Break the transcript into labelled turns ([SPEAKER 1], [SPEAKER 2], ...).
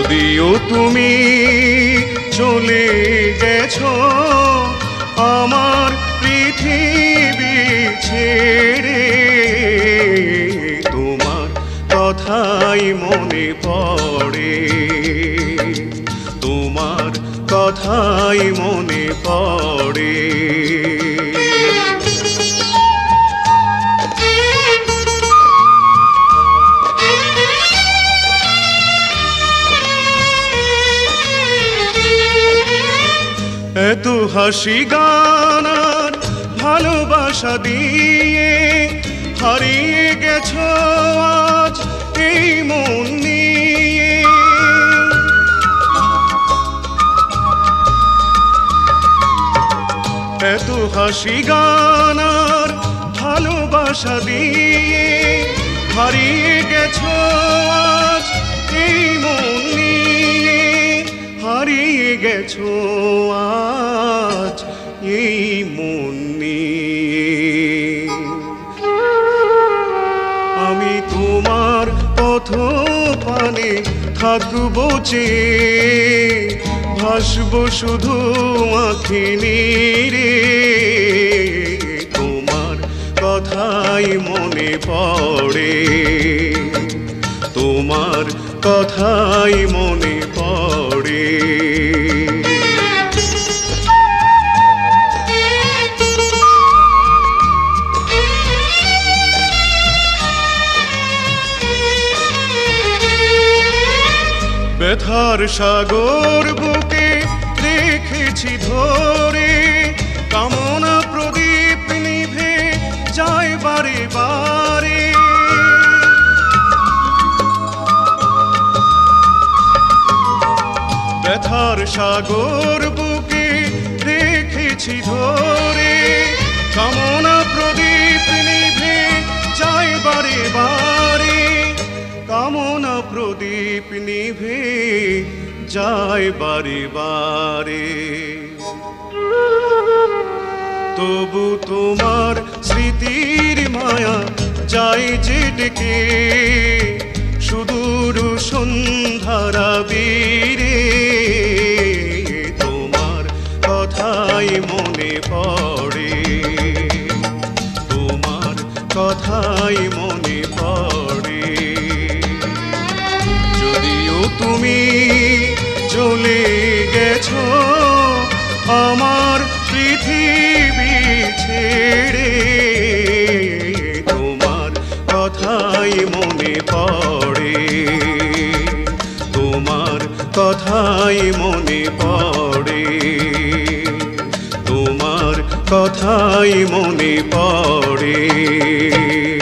[SPEAKER 1] যদিও তুমি চলে গেছো আমার পৃথিবী ছেড়ে, তোমার কথাই মনে পড়ে, তোমার কথাই মনে পড়ে। এত হাসি গান আর ভালোবাসা দিয়ে হারিয়ে গেছো আজ এই মন নিয়ে। এত হাসি গান আর ভালোবাসা দিয়ে হারিয়ে গেছো আজ এই মন নিয়ে, হারিয়ে গেছো আজ এই মন নিয়ে। আমি তোমার পথ পানে থাকবো চেয়ে, ভাসবো শুধু আঁখি নীরে, তোমার কথাই মনে পড়ে, তোমার কথাই মনে পড়ে। ব্যথার সাগর বুকে রেখেছি ধরে, কামনা প্রদীপ নিভে যায় বারে বারে। ব্যথার সাগর বুকে রেখেছি ধরে, কামনা প্রদীপ নিভে যায় বারে বারে, কামনা প্রদীপ নিভে যায় বারে বারে। তবু তোমার স্মৃতির মায়া যায় যে ডেকে, সুদূর সন্ধ্যারা বীরে, তোমার কথাই মনে পড়ে, তোমার কথাই মনে পড়ে। যদিও তুমি চলে গেছো আমার পৃথিবী ছেড়ে, তোমার কথাই মনে পড়ে, তোমার কথাই মনে পড়ে, তোমার কথাই মনে পড়ে।